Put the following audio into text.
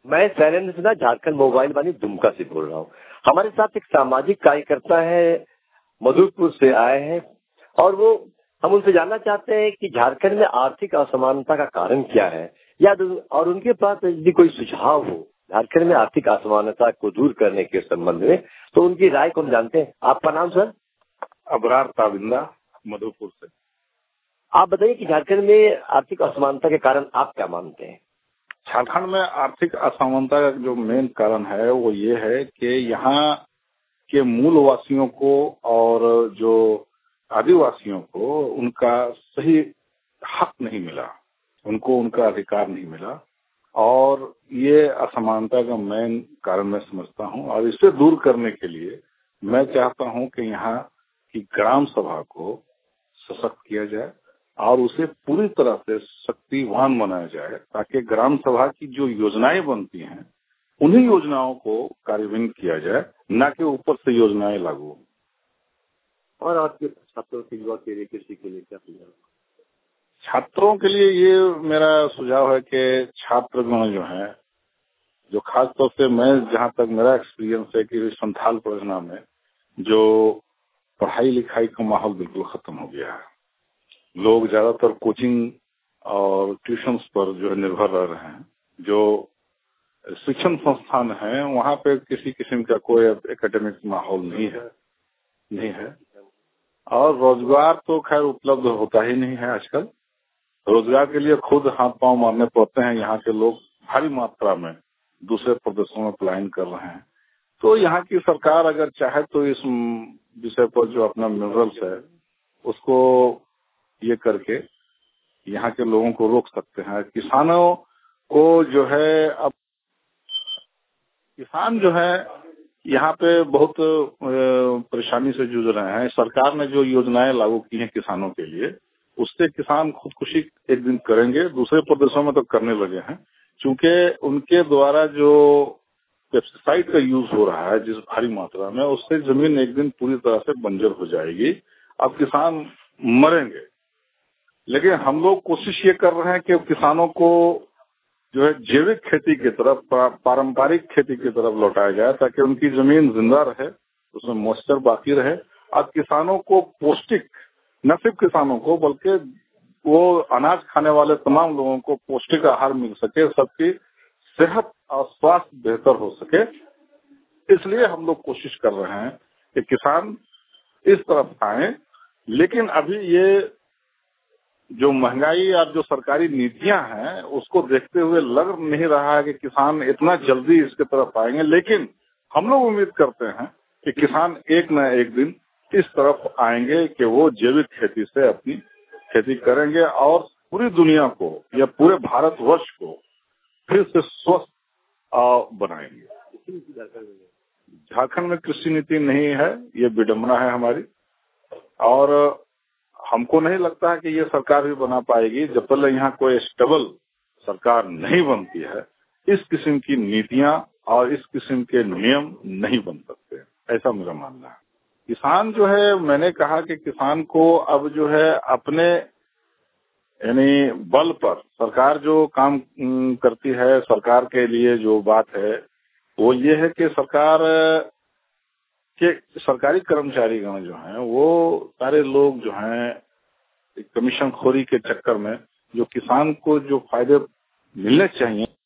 मैं शैलेंद्र सिन्हा झारखंड मोबाइल वाणी दुमका से बोल रहा हूँ। हमारे साथ एक सामाजिक कार्यकर्ता है, मधुपुर से आए हैं और वो हम उनसे जानना चाहते हैं कि झारखंड में आर्थिक असमानता का कारण क्या है या और उनके पास यदि कोई सुझाव हो झारखंड में आर्थिक असमानता को दूर करने के संबंध में तो उनकी राय को हम जानते हैं। आपका नाम सर? अबरार ताविंदा, मधुपुर से। आप बताइए कि झारखंड में आर्थिक असमानता के कारण आप क्या मानते हैं? झारखंड में आर्थिक असमानता का जो मेन कारण है वो ये है कि यहाँ के मूल वासियों को और जो आदिवासियों को उनका सही हक नहीं मिला, उनको उनका अधिकार नहीं मिला और ये असमानता का मेन कारण मैं समझता हूँ। और इसे दूर करने के लिए मैं चाहता हूँ कि यहाँ की ग्राम सभा को सशक्त किया जाए और उसे पूरी तरह से शक्तिवान बनाया जाए ताकि ग्राम सभा की जो योजनाएं बनती हैं उन्हीं योजनाओं को कार्यान्वित किया जाए, न कि ऊपर से योजनाएं लागू। और आपके छात्रों के युवा के लिए कृषि के लिए क्या सुझाव? छात्रों के लिए ये मेरा सुझाव है कि छात्रगण जो है, जो खास तौर से मैं जहाँ तक मेरा एक्सपीरियंस है कि संथाल परियोजना में जो पढ़ाई लिखाई का माहौल बिल्कुल खत्म हो गया है। लोग ज्यादातर कोचिंग और ट्यूशन पर जो है निर्भर रह रहे हैं। जो शिक्षण संस्थान है वहाँ पे किसी किस्म का कोई एकेडमिक माहौल नहीं है और रोजगार तो खैर उपलब्ध होता ही नहीं है। आजकल रोजगार के लिए खुद हाथ पांव मारने पड़ते हैं। यहाँ के लोग भारी मात्रा में दूसरे प्रदेशों में पलायन कर रहे हैं। तो यहाँ की सरकार अगर चाहे तो इस विषय पर जो अपना मिनरल्स है उसको ये करके यहाँ के लोगों को रोक सकते हैं। किसानों को जो है, अब किसान जो है यहाँ पे बहुत परेशानी से जूझ रहे हैं। सरकार ने जो योजनाएं लागू की हैं किसानों के लिए, उससे किसान खुदकुशी एक दिन करेंगे। दूसरे प्रदेशों में तो करने लगे हैं, क्योंकि उनके द्वारा जो पेस्टिसाइड का यूज हो रहा है जिस भारी मात्रा में, उससे जमीन एक दिन पूरी तरह से बंजर हो जाएगी। अब किसान मरेंगे। लेकिन हम लोग कोशिश ये कर रहे हैं कि किसानों को जो है जैविक खेती की तरफ, पारंपरिक खेती की तरफ लौटाया जाए ताकि उनकी जमीन जिंदा रहे, उसमें मॉइस्चर बाकी रहे और किसानों को पौष्टिक, न सिर्फ किसानों को बल्कि वो अनाज खाने वाले तमाम लोगों को पौष्टिक आहार मिल सके, सबकी सेहत और स्वास्थ्य बेहतर हो सके। इसलिए हम लोग कोशिश कर रहे हैं कि किसान इस तरफ आए। लेकिन अभी ये जो महंगाई और जो सरकारी नीतियां हैं उसको देखते हुए लग नहीं रहा है कि किसान इतना जल्दी इसके तरफ आएंगे। लेकिन हम लोग उम्मीद करते हैं कि किसान एक न एक दिन इस तरफ आएंगे कि वो जैविक खेती से अपनी खेती करेंगे और पूरी दुनिया को या पूरे भारतवर्ष को फिर से स्वस्थ बनाएंगे। झारखंड में कृषि नीति नहीं है, ये विडंबना है हमारी। और हमको नहीं लगता है कि ये सरकार भी बना पाएगी जब तक यहाँ कोई स्टेबल सरकार नहीं बनती है। इस किस्म की नीतियां और इस किस्म के नियम नहीं बन सकते, ऐसा मेरा मानना है। किसान जो है, मैंने कहा कि किसान को अब जो है अपने यानी बल पर सरकार जो काम करती है, सरकार के लिए जो बात है वो ये है कि सरकार के सरकारी कर्मचारीगण जो हैं वो सारे लोग जो हैं कमीशन खोरी के चक्कर में जो किसान को जो फायदे मिलने चाहिए